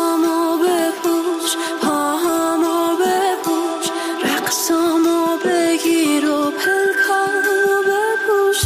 لباسامو بپوش، پاهامو بپوش، رقصامو بگیر و پلکامو بپوش.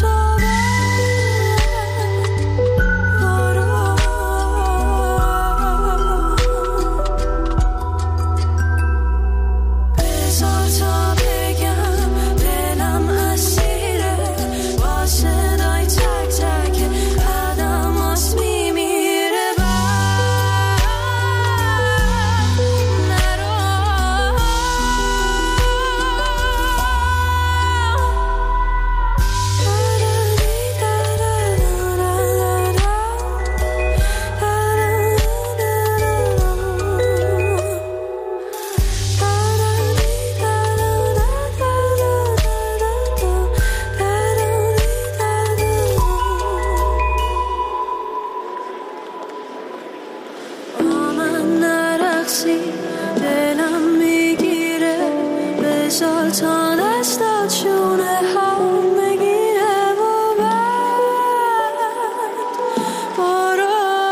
دلم میگیره بذار تا دستات شونه هم بگیره و بعد برو.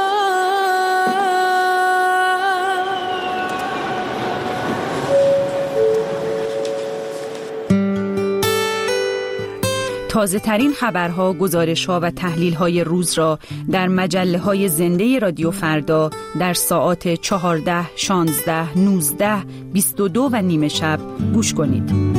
تازه ترین خبرها، گزارش‌ها و تحلیل‌های روز را در مجله‌های زنده رادیو فردا در ساعات 14، 16، 19، 22 و نیم شب گوش کنید.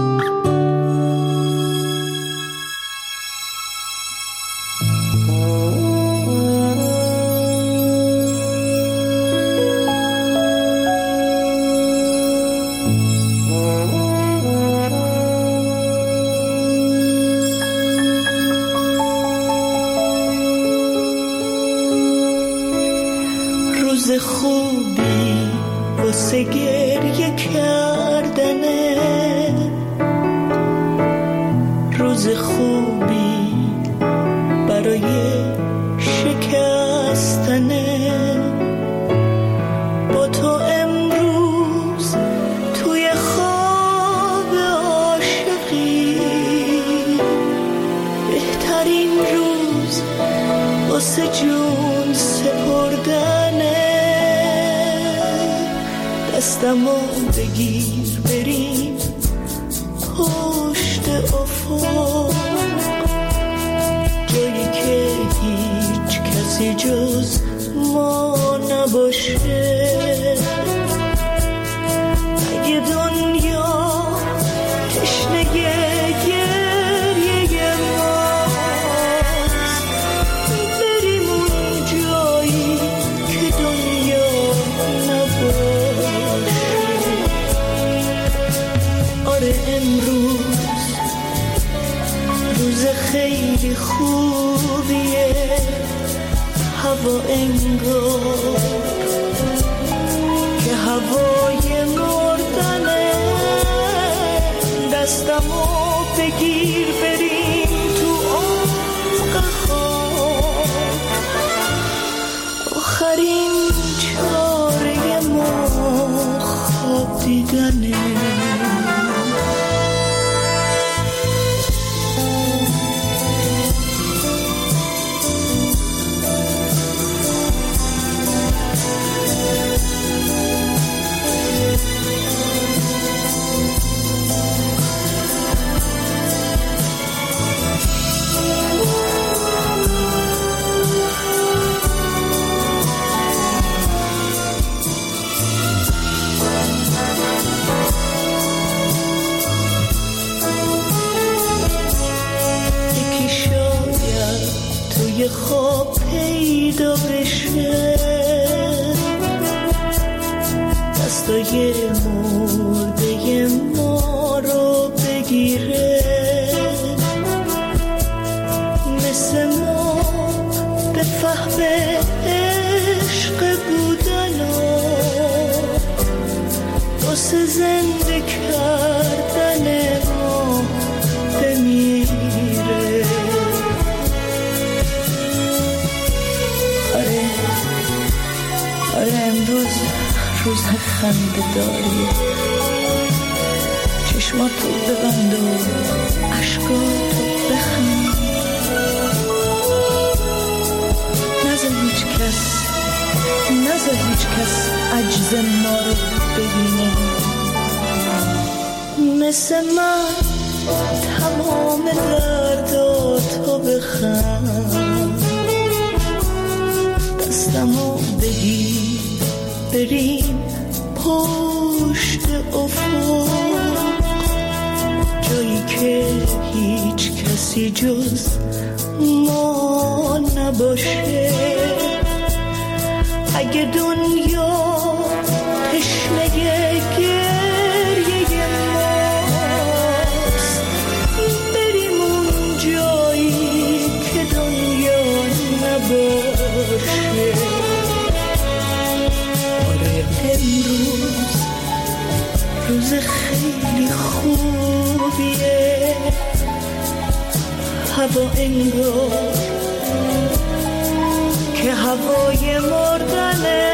روز خوبی واسه گریه کردنه، روز خوبی برای شکستنه. با تو امروز توی خواب عاشقی، بهترین روز واسه جون سپردنه. دستمو بگیر بریم پشت افق، جایی که هیچ کسی جز ما نباشه. اگه دنیا تشنه گریه ماست، بریم اون جایی که دنیا نباشه. آره امروز روز خیلی خوبیه، هوا انگار که هوای مردنه. دستمو بگیر بریم تو عمق خواب، آخرین چاره ما خواب دیدنه. خواب پیدا بشه، دستای مرده ما رو بگیره، مثل ما به فهم عشق بودن و واسه زنده کردن ما بمیره. آره امروز روز خنده داریه، چشماتو ببند و عشقاتو بخند، نذار هیچ کس نذار هیچ کس عجز ما رو ببینه. مثل من تمام درداتو بخند، دستمو بگیر بریم پشت افق، جایی که هیچ کسی جز ما نباشه. اگه دنیا تشنه گریه ماست، بریم اون جایی که دنیا نباشه. آره امروز روز خیلی خوبیه، هوا انگار که هوای مردنه.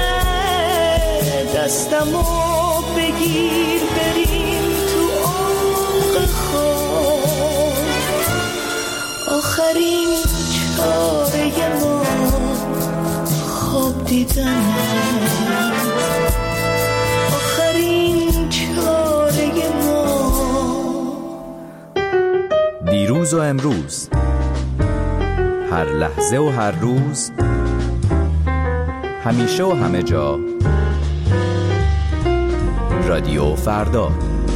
دستمو بگیر بریم تو عمق خواب، آخرین چاره ما خواب دیدنه. آخرین چاره ما. دیروز و امروز، هر لحظه و هر روز، همیشه و همه جا، رادیو فردا.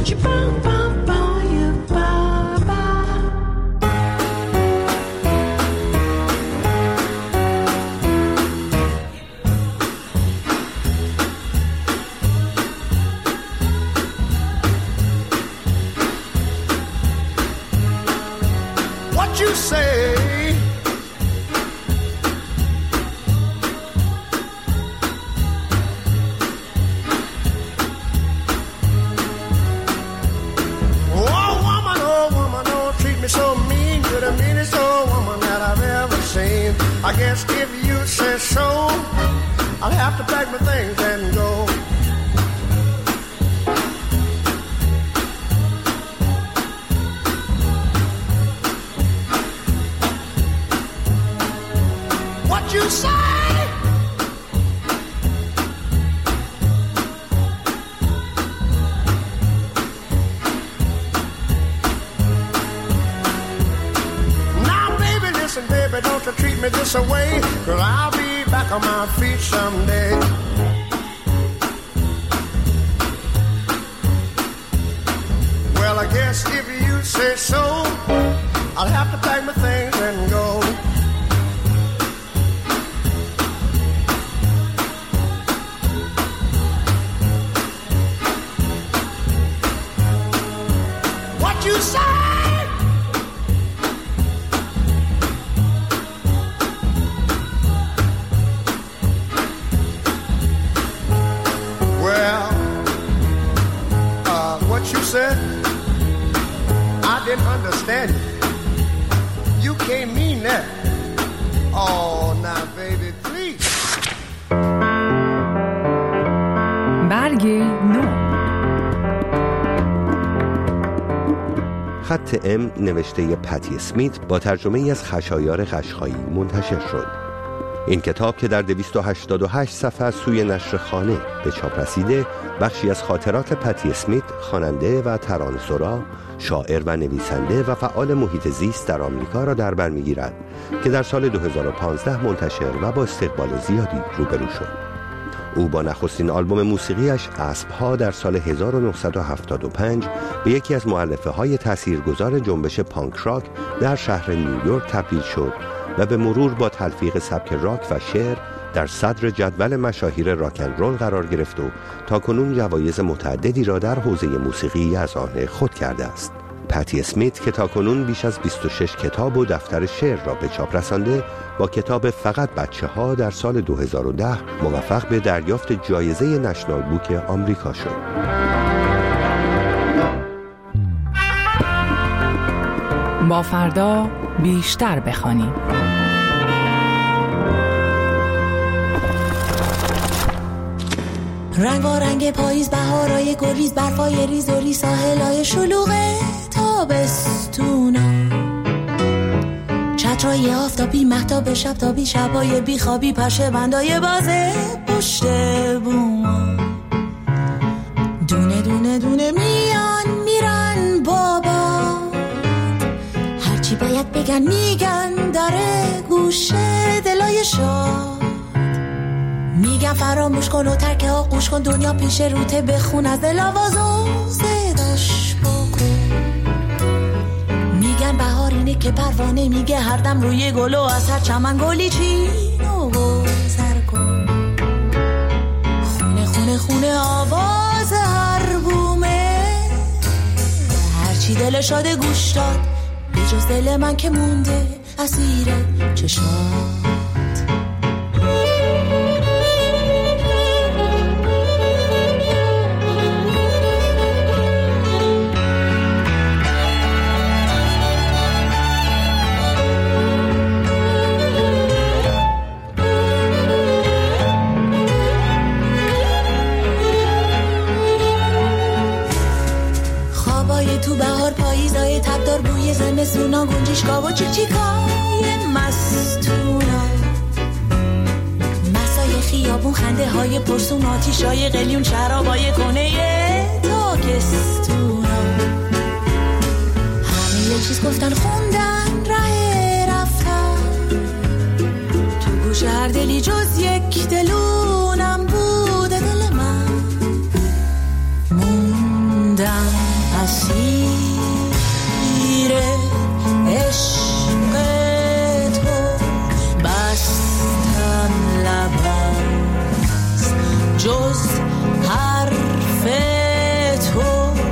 What you say? I guess if you say so, I'll have to pack my things and go. What you say? Baby, don't you treat me this away, 'cause I'll be back on my feet someday. Well, I guess if you say so, I'll have to pack my things and go. What you say? Said I didn't understand you. You can't mean that. Oh, now baby, please. برگ نو. خط ام نوشته پتی اسمیت با ترجمه ای از خشایار قشقایی منتشر شد. این کتاب که در 288 صفحه سوی نشر خانه به چاپ رسیده، بخشی از خاطرات پتی اسمیت، خواننده و ترانه‌سرا، شاعر و نویسنده و فعال محیط زیست در آمریکا را در بر می‌گیرد که در سال 2015 منتشر و با استقبال زیادی روبرو شد. او با نخستین آلبوم موسیقیش اسب‌ها در سال 1975 به یکی از مؤلفه‌های تاثیرگذار جنبش پانک راک در شهر نیویورک تبدیل شد و به مرور با تلفیق سبک راک و شعر در صدر جدول مشاهیر راک اند رول قرار گرفت و تاکنون جوایز متعددی را در حوزه موسیقی از آن خود کرده است. پتی اسمیت که تاکنون بیش از 26 کتاب و دفتر شعر را به چاپ رسانده، با کتاب فقط بچه‌ها در سال 2010 موفق به دریافت جایزه نشنال بوک آمریکا شد. با فردا بیشتر بخوانیم. رنگارنگ پاییز، بهارای گریز، برفای ریز و ریز، ساحلای شلوغ تابستونا، عطرهای آفتابی مهتاب شب تابی شبای بیخوابی پشه بندای بازه پشت بوما دونه دونه دونه میان میرن بابا هرچی باید بگن میگن داره گوشه دلای شاد میگن فراموش کن و ترک آغوش کن دنیا پیش روته بخون از دل آوازو صداش بکن میگن بهار اینه که پروانه میگه هر دم روی گل و از هر چمن گلی چین و گذر کن خونه خونه خونه آواز هر بومه هرچی دل شاده گوش داد به جز دل من که مونده اسیر چشمات تو بهار پاییزای تبدار بوی زمستونا گنجشگاه و چیکچیکای مستونا مسای خیابون خنده های پرسون آتیشای قلیون شرابای کنه تاکستونا همه یه چیز گفتن خوندن ره رفتن تو گوش هر دلی جز یک دلونم بوده دل من موندم اسیر عشق تو بستم لبست جز حرف تو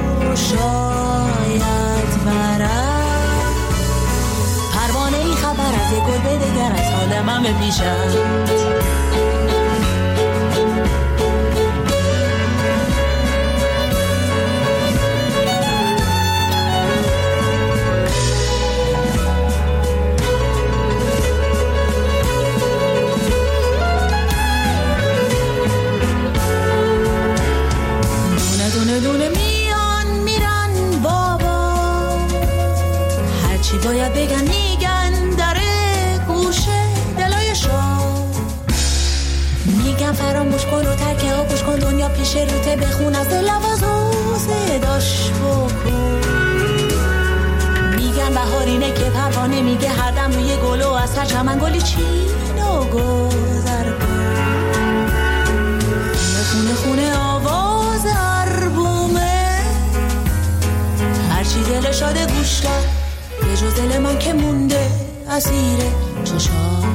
شاید برد پروانه ای خبر از گل به دگر از حال من بپیشد دونه میان میرن بابا هرچی باید بگن میگن داره گوشه دلای شاد میگن فراموش کن و ترک آغوش کن دنیا پیش روته بخون از دل آوازو صداش بکن میگن بهار اینه که پروانه میگه هر دم روی گل و از هر چمن گلی چین و گذر کن خونه خونه آواز هرچی دل شاده گوش داد به جز دل من که مونده اسیر چشات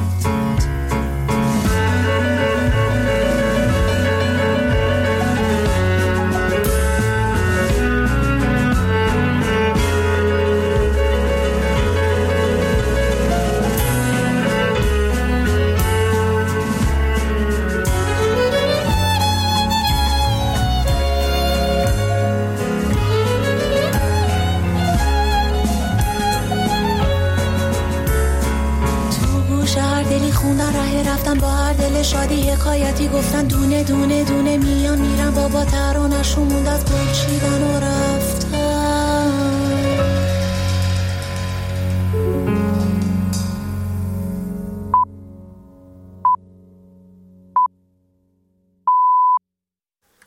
رفتن با هر دل شادی حکایتی گفتن دونه دونه دونه میان میرن بابا ترانه‌شون موند از گل چیدن